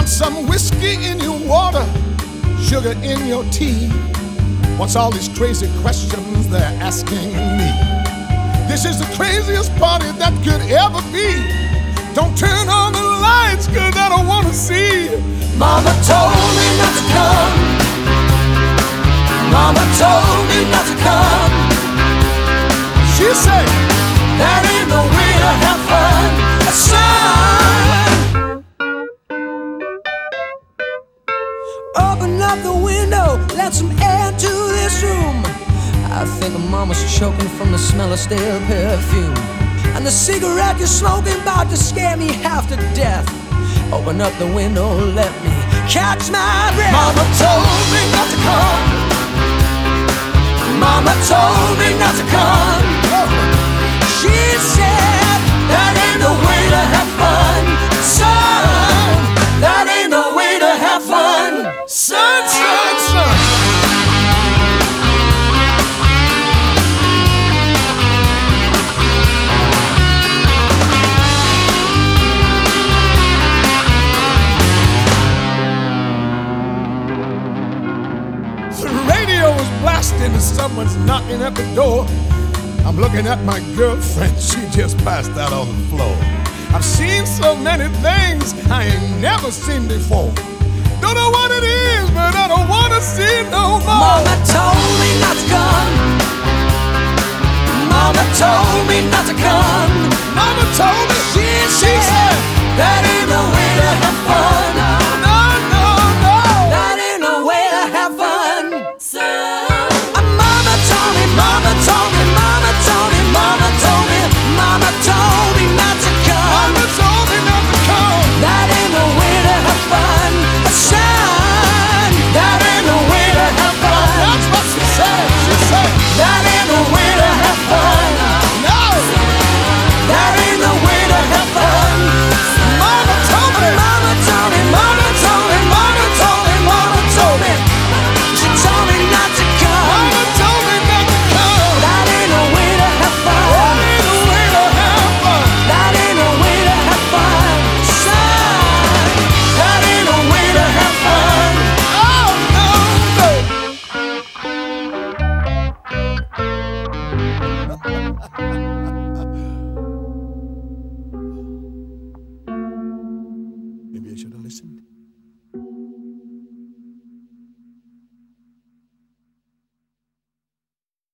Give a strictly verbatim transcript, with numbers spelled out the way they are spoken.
Want some whiskey in your water, sugar in your tea? What's all these crazy questions they're asking me? This is the craziest party that could ever be. Don't turn on the lights, cause I don't wanna see. Mama told me not to come. Mama told me not to come. She said, that ain't no way to have fun, son. Open up the window, let some air into this room. I think Mama's choking from the smell of stale perfume. And the cigarette you're smoking about to scare me half to death. Open up the window, let me catch my breath. Mama told me not to come. Mama told me not to come. She said, that ain't the way to have fun, son. That ain't the way to have fun, son, son, son. The radio was blasting and someone's knocking at the door. I'm looking at my girlfriend, she just passed out on the floor. I've seen so many things I ain't never seen before. Don't know what it is, but I don't wanna see no more. Mama told me not to come. Mama told me not to come. Mama told me, She, she said, that ain't the way